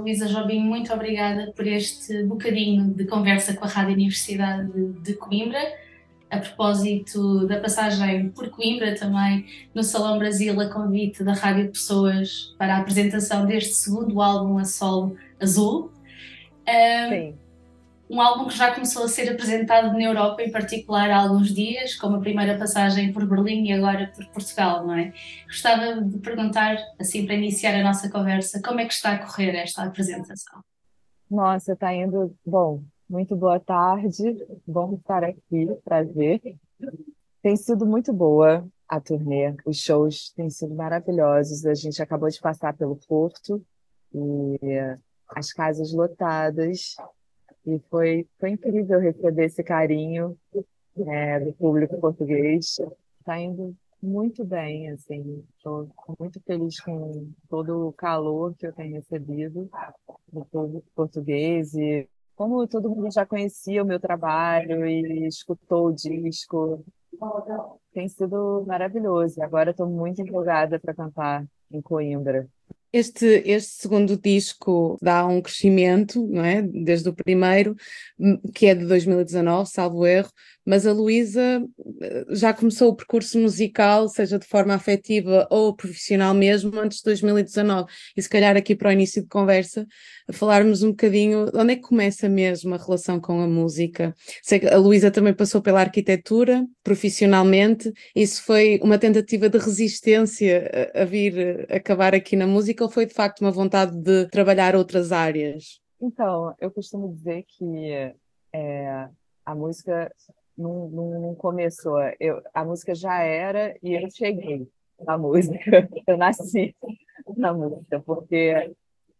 Luísa Jobim, muito obrigada por este bocadinho de conversa com a Rádio Universidade de Coimbra, a propósito da passagem por Coimbra também no Salão Brasil, a convite da Rádio Pessoas para a apresentação deste segundo álbum a solo, Azul. Sim. Um álbum que já começou a ser apresentado na Europa, em particular, há alguns dias, como a primeira passagem por Berlim e agora por Portugal, não é? Gostava de perguntar, assim para iniciar a nossa conversa, como é que está a correr esta apresentação? Nossa, tá indo. Bom, muito boa tarde. Bom estar aqui, prazer. Tem sido muito boa a turnê, os shows têm sido maravilhosos. A gente acabou de passar pelo Porto e as casas lotadas, e foi incrível receber esse carinho, do público português. Está indo muito bem, assim. Estou muito feliz com todo o calor que eu tenho recebido do público português, e como todo mundo já conhecia o meu trabalho e escutou o disco, tem sido maravilhoso. Agora estou muito empolgada para cantar em Coimbra. Este segundo disco dá um crescimento, não é? Desde o primeiro, que é de 2019, salvo erro, mas a Luísa já começou o percurso musical, seja de forma afetiva ou profissional mesmo, antes de 2019. E se calhar aqui para o início de conversa, falarmos um bocadinho de onde é que começa mesmo a relação com a música. Sei que a Luísa também passou pela arquitetura, profissionalmente. Isso foi uma tentativa de resistência a vir acabar aqui na música, ou foi de facto uma vontade de trabalhar outras áreas? Então, eu costumo dizer que é, a música não começou. A música já era e eu cheguei na música. Eu nasci na música, porque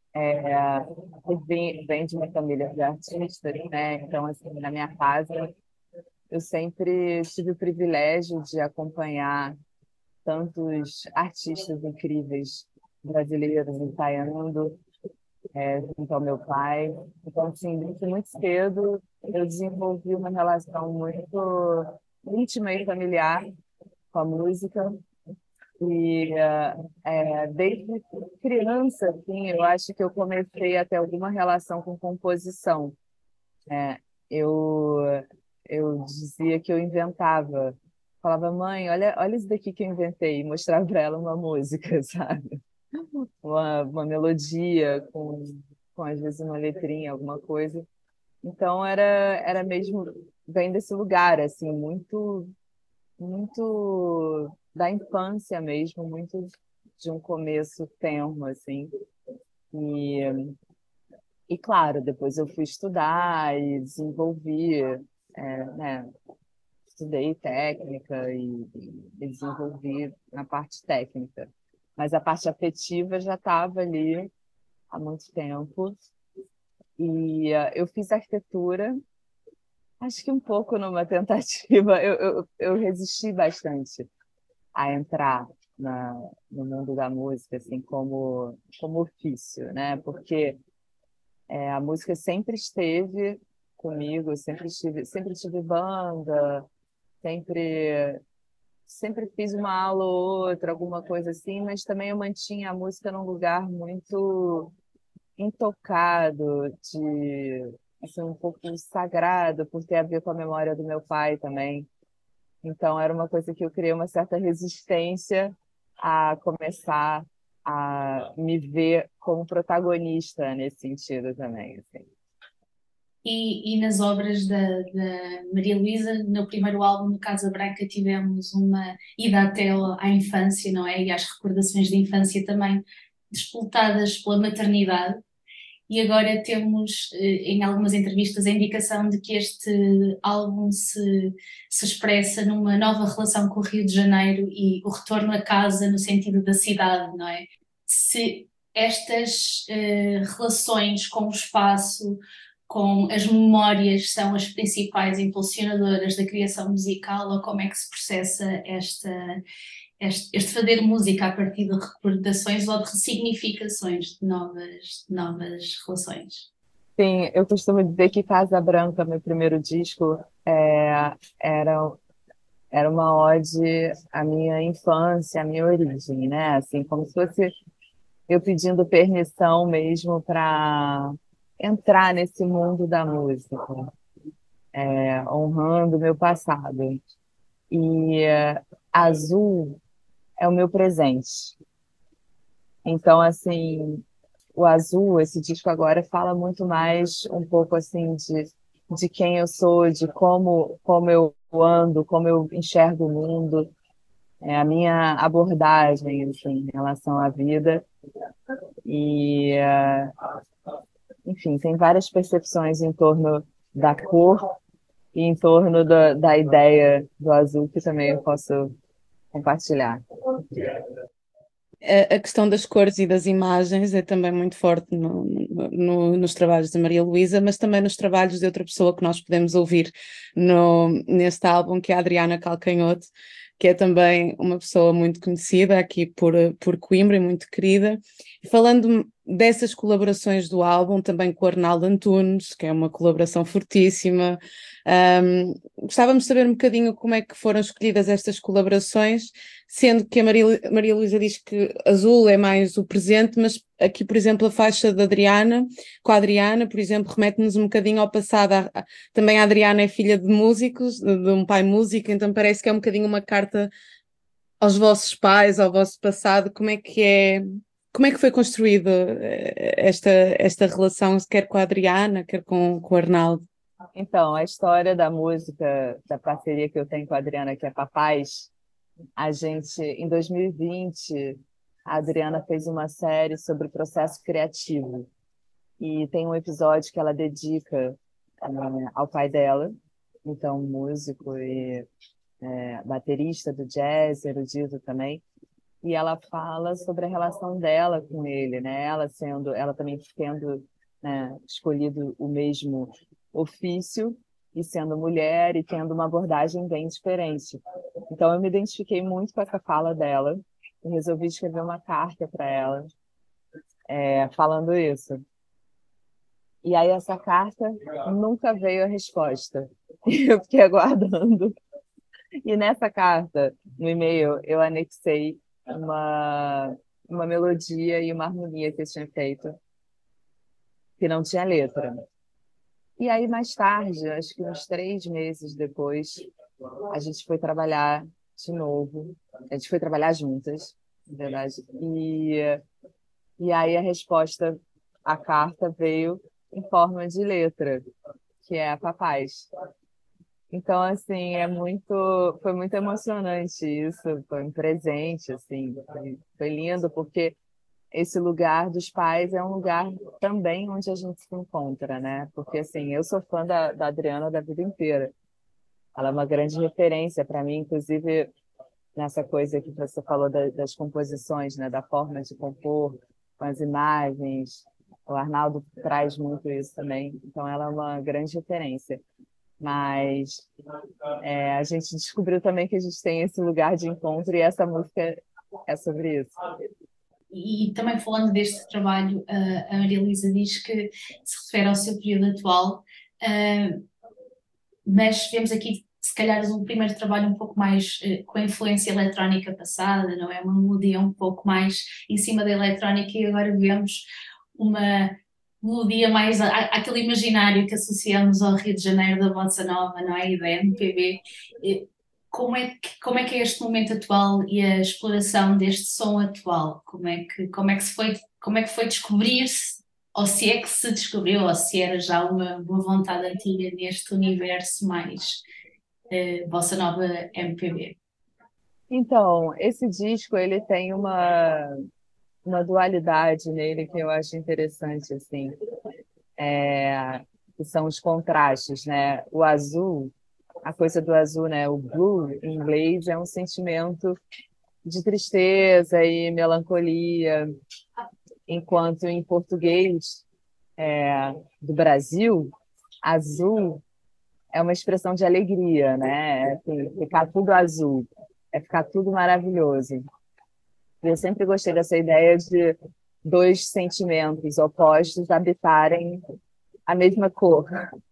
vem de uma família de artistas, né? Então, assim, na minha casa, eu sempre tive o privilégio de acompanhar tantos artistas incríveis brasileiros ensaiando, junto ao meu pai. Então, assim, desde muito cedo, eu desenvolvi uma relação muito íntima e familiar com a música. E desde criança, assim, eu acho que eu comecei a ter alguma relação com composição. Eu, eu dizia que eu inventava. Falava, mãe, olha isso daqui que eu inventei, e mostrava para ela uma música, sabe? Uma melodia com às vezes uma letrinha, alguma coisa. Então era mesmo, vem desse lugar, assim, muito da infância mesmo, muito de um começo tenro, assim. E, e claro, depois eu fui estudar e desenvolvi, né, estudei técnica e desenvolvi a parte técnica. Mas a parte afetiva já estava ali há muito tempo. E eu fiz arquitetura, acho que um pouco numa tentativa, eu resisti bastante a entrar no mundo da música, assim, como ofício, né? Porque a música sempre esteve comigo, sempre tive banda, sempre, sempre fiz uma aula ou outra, alguma coisa assim, mas também eu mantinha a música num lugar muito intocado, assim, um pouco sagrado, por ter a ver com a memória do meu pai também. Então, era uma coisa que eu criei uma certa resistência a começar a me ver como protagonista nesse sentido também, assim. E nas obras da Maria Luísa, no primeiro álbum, no Casa Branca, tivemos uma ida até à infância, não é? E às recordações de infância também, disputadas pela maternidade. E agora temos, em algumas entrevistas, a indicação de que este álbum se expressa numa nova relação com o Rio de Janeiro e o retorno a casa no sentido da cidade, não é? Se estas relações com o espaço, com as memórias, são as principais impulsionadoras da criação musical, ou como é que se processa este fazer música a partir de recordações ou de ressignificações de novas relações? Sim, eu costumo dizer que Casa Branca, meu primeiro disco, era, era uma ode à minha infância, à minha origem, né? Assim, como se fosse eu pedindo permissão mesmo para entrar nesse mundo da música, honrando o meu passado. E azul é o meu presente. Então, assim, o azul, esse disco agora fala muito mais um pouco assim de quem eu sou, de como eu ando, como eu enxergo o mundo, a minha abordagem assim, em relação à vida. E, enfim, tem várias percepções em torno da cor e em torno da ideia do azul que também eu posso compartilhar. A questão das cores e das imagens é também muito forte nos trabalhos da Maria Luísa, mas também nos trabalhos de outra pessoa que nós podemos ouvir neste álbum, que é a Adriana Calcanhoto, que é também uma pessoa muito conhecida aqui por Coimbra e muito querida. E falando dessas colaborações do álbum, também com o Arnaldo Antunes, que é uma colaboração fortíssima. Gostávamos de saber um bocadinho como é que foram escolhidas estas colaborações, sendo que a Maria Luísa diz que azul é mais o presente, mas aqui, por exemplo, a faixa da Adriana, com a Adriana, por exemplo, remete-nos um bocadinho ao passado. Também a Adriana é filha de músicos, de um pai músico, então parece que é um bocadinho uma carta aos vossos pais, ao vosso passado. Como é que foi construída esta relação, quer com a Adriana, quer com o Arnaldo? Então, a história da música, da parceria que eu tenho com a Adriana, que é Papais, a gente, em 2020, a Adriana fez uma série sobre o processo criativo. E tem um episódio que ela dedica ao pai dela, então músico e baterista do jazz, erudito também. E ela fala sobre a relação dela com ele, né? Ela também tendo, né, escolhido o mesmo ofício e sendo mulher e tendo uma abordagem bem diferente. Então eu me identifiquei muito com essa fala dela e resolvi escrever uma carta para ela, falando isso. E aí essa carta nunca veio a resposta. Eu fiquei aguardando. E nessa carta, no e-mail, eu anexei uma melodia e uma harmonia que eu tinha feito, que não tinha letra. E aí, mais tarde, acho que uns 3 meses depois, a gente foi trabalhar de novo. A gente foi trabalhar juntas, na verdade. E aí a resposta, a carta veio em forma de letra, que é a Papais. Então, assim, foi muito emocionante isso, foi um presente, assim, foi lindo, porque esse lugar dos pais é um lugar também onde a gente se encontra, né? Porque, assim, eu sou fã da Adriana da vida inteira. Ela é uma grande referência para mim, inclusive nessa coisa que você falou das composições, né? Da forma de compor, com as imagens. O Arnaldo traz muito isso também, então ela é uma grande referência. Mas a gente descobriu também que a gente tem esse lugar de encontro e essa música é sobre isso. E também falando deste trabalho, a Maria Luísa diz que se refere ao seu período atual, mas vemos aqui, se calhar, um primeiro trabalho um pouco mais com a influência eletrónica passada, não é? Uma melodia um pouco mais em cima da eletrónica, e agora vemos uma melodia mais àquele imaginário que associamos ao Rio de Janeiro da Bossa Nova, não é? E da MPB. Como é que é este momento atual e a exploração deste som atual? Como é que foi descobrir-se, ou se é que se descobriu, ou se era já uma boa vontade antiga neste universo mais Bossa Nova MPB? Então, esse disco ele tem uma dualidade nele que eu acho interessante, assim, que são os contrastes, né? O azul, a coisa do azul, né? O blue, em inglês, é um sentimento de tristeza e melancolia, enquanto em português do Brasil, azul é uma expressão de alegria, né? Assim, ficar tudo azul, é ficar tudo maravilhoso. Eu sempre gostei dessa ideia de dois sentimentos opostos habitarem a mesma cor.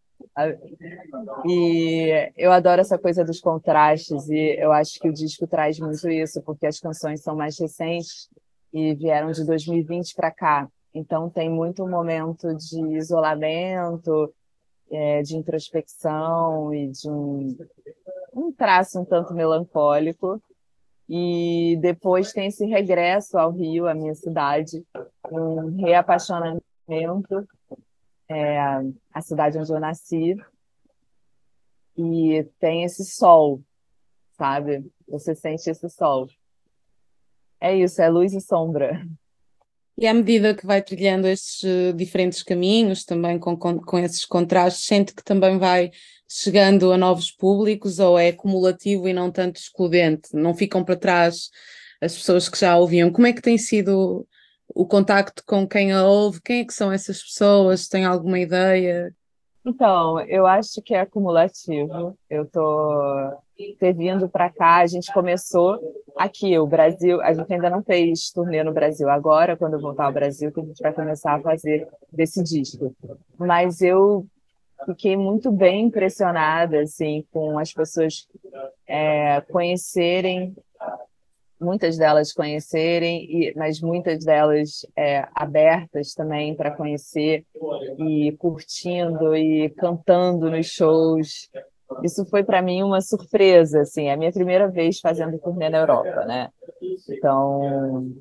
E eu adoro essa coisa dos contrastes, e eu acho que o disco traz muito isso, porque as canções são mais recentes, e vieram de 2020 para cá. Então tem muito momento de isolamento, de introspecção e de um traço um tanto melancólico. E depois tem esse regresso ao Rio, à minha cidade, um reapaixonamento, a cidade onde eu nasci, e tem esse sol, sabe? Você sente esse sol. É isso, é luz e sombra. E à medida que vai trilhando estes diferentes caminhos, também com esses contrastes, sente que também vai chegando a novos públicos ou é cumulativo e não tanto excludente? Não ficam para trás as pessoas que já ouviam? Como é que tem sido o contacto com quem a ouve? Quem é que são essas pessoas? Tem alguma ideia? Então, eu acho que é acumulativo. Eu tô ter vindo para cá, a gente começou aqui, o Brasil, a gente ainda não fez turnê no Brasil. Agora, quando eu voltar ao Brasil, que a gente vai começar a fazer desse disco. Mas eu fiquei muito bem impressionada, assim, com as pessoas conhecerem, muitas delas conhecerem, mas muitas delas abertas também para conhecer e curtindo e cantando nos shows. Isso foi para mim uma surpresa, assim, é a minha primeira vez fazendo turnê na Europa, né? Então,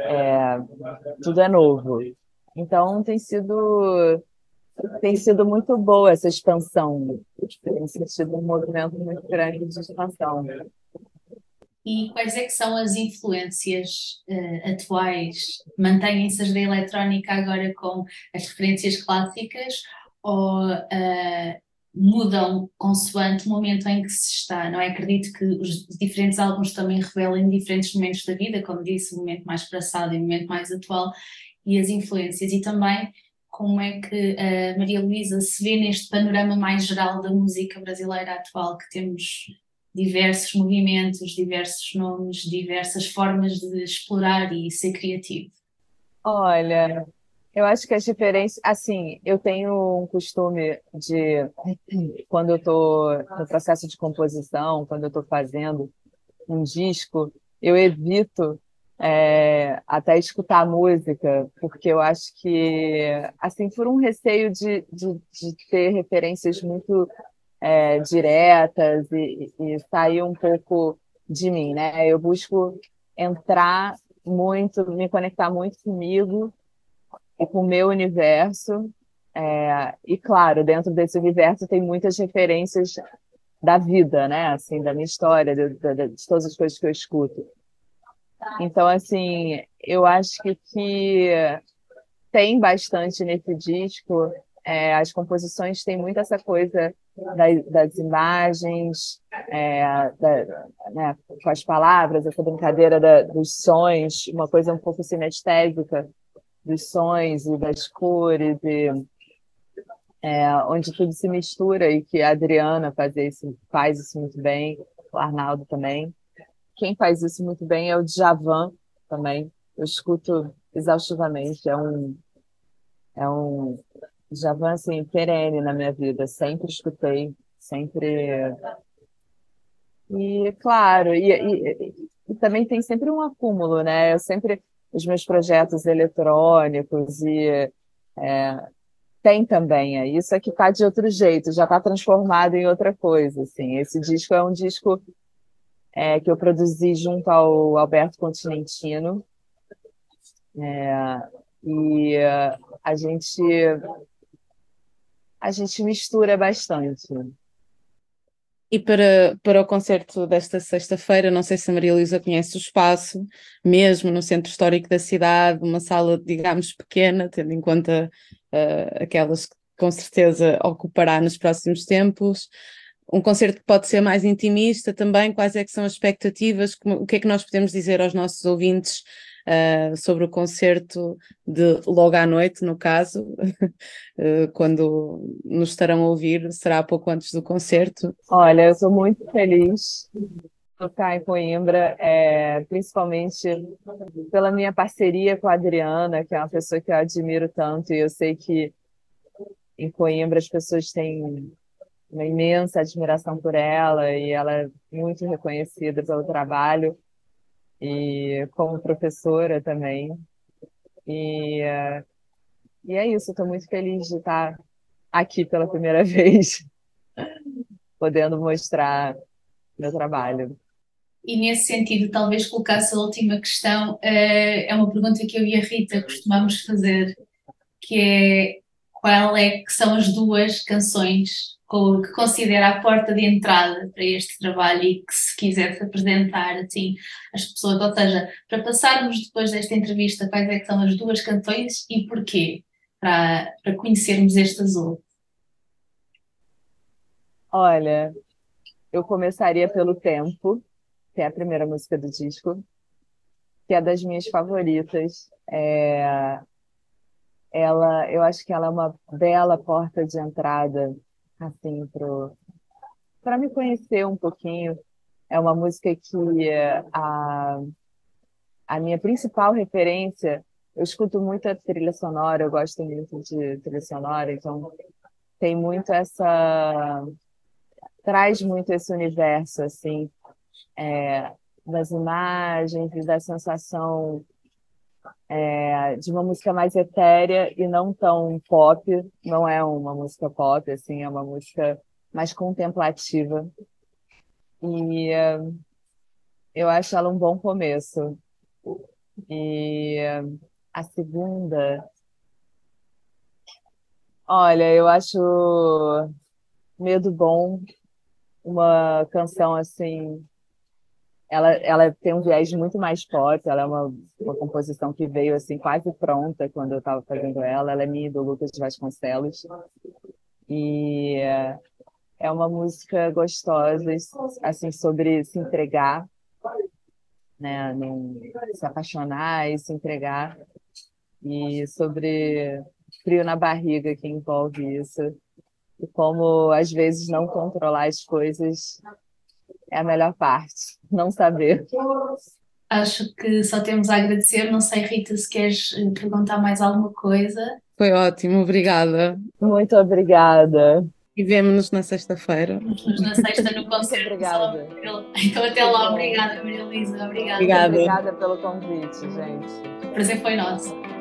tudo é novo. Então, tem sido muito boa essa expansão. Tem sentido um movimento muito grande de expansão. E quais é que são as influências atuais? Mantêm-se as da eletrónica agora com as referências clássicas ou mudam consoante o momento em que se está? Não é? Acredito que os diferentes álbuns também revelam diferentes momentos da vida, como disse, o momento mais passado e o momento mais atual, e as influências. E também como é que a Maria Luísa se vê neste panorama mais geral da música brasileira atual, que temos diversos movimentos, diversos nomes, diversas formas de explorar e ser criativo. Olha, eu acho que as diferenças, assim, eu tenho um costume de, quando eu estou no processo de composição, quando eu estou fazendo um disco, eu evito até escutar a música, porque eu acho que, assim, por um receio de ter referências muito diretas e sair um pouco de mim, né? Eu busco entrar muito, me conectar muito comigo e com o meu universo. E claro, dentro desse universo tem muitas referências da vida, né? Assim, da minha história, de todas as coisas que eu escuto. Então, assim, eu acho que tem bastante nesse disco. As composições têm muito essa coisa das imagens, né, com as palavras, essa brincadeira dos sons, uma coisa um pouco sinestésica dos sons e das cores, onde tudo se mistura e que a Adriana faz isso muito bem, o Arnaldo também. Quem faz isso muito bem é o Djavan também. Eu escuto exaustivamente. É um Djavan, assim, perene na minha vida. Sempre escutei, sempre. E, claro, e também tem sempre um acúmulo, né? Eu sempre, os meus projetos eletrônicos tem também, isso é que tá de outro jeito, já está transformado em outra coisa, assim. Esse disco é um disco que eu produzi junto ao Alberto Continentino, e a gente a gente mistura bastante. E para o concerto desta sexta-feira, não sei se a Maria Luísa conhece o espaço, mesmo no centro histórico da cidade, uma sala, digamos, pequena, tendo em conta aquelas que com certeza ocupará nos próximos tempos. Um concerto que pode ser mais intimista também, quais é que são as expectativas, o que é que nós podemos dizer aos nossos ouvintes sobre o concerto de logo à noite, no caso, quando nos estarão a ouvir, será pouco antes do concerto. Olha, eu sou muito feliz de estar em Coimbra, principalmente pela minha parceria com a Adriana, que é uma pessoa que eu admiro tanto, e eu sei que em Coimbra as pessoas têm uma imensa admiração por ela, e ela é muito reconhecida pelo trabalho. e como professora também. E, e é isso, estou muito feliz de estar aqui pela primeira vez, podendo mostrar meu trabalho. E nesse sentido, talvez colocasse a última questão, é uma pergunta que eu e a Rita costumamos fazer, que é qual é que são as duas canções que considera a porta de entrada para este trabalho e que se quisesse apresentar assim às pessoas, ou seja, para passarmos depois desta entrevista, quais é que são as duas canções e porquê, para conhecermos este azul. Olha, eu começaria pelo Tempo, que é a primeira música do disco, que é das minhas favoritas. Eu acho que ela é uma bela porta de entrada, assim, para me conhecer um pouquinho. É uma música que a minha principal referência, eu escuto muito a trilha sonora, eu gosto muito de trilha sonora, então tem muito traz muito esse universo, assim, das imagens e da sensação de uma música mais etérea e não tão pop. Não é uma música pop, assim, é uma música mais contemplativa. E eu acho ela um bom começo. E a segunda, olha, eu acho Medo Bom uma canção assim. Ela tem um viés muito mais pop, ela é uma composição que veio assim quase pronta quando eu estava fazendo ela. Ela é minha e do Lucas Vasconcelos. E é uma música gostosa, assim, sobre se entregar, né? Se apaixonar e se entregar. E sobre frio na barriga que envolve isso. E como, às vezes, não controlar as coisas é a melhor parte, não saber. Acho que só temos a agradecer. Não sei, Rita, se queres perguntar mais alguma coisa. Foi ótimo, obrigada. Muito obrigada. E vemo-nos na sexta-feira. Vemos na sexta no Muito concerto do Salão obrigada. Mobile. Então até Que lá, bom. obrigada, Maria Luísa, obrigada. Muito Obrigada. obrigada pelo convite, gente. O prazer foi nosso.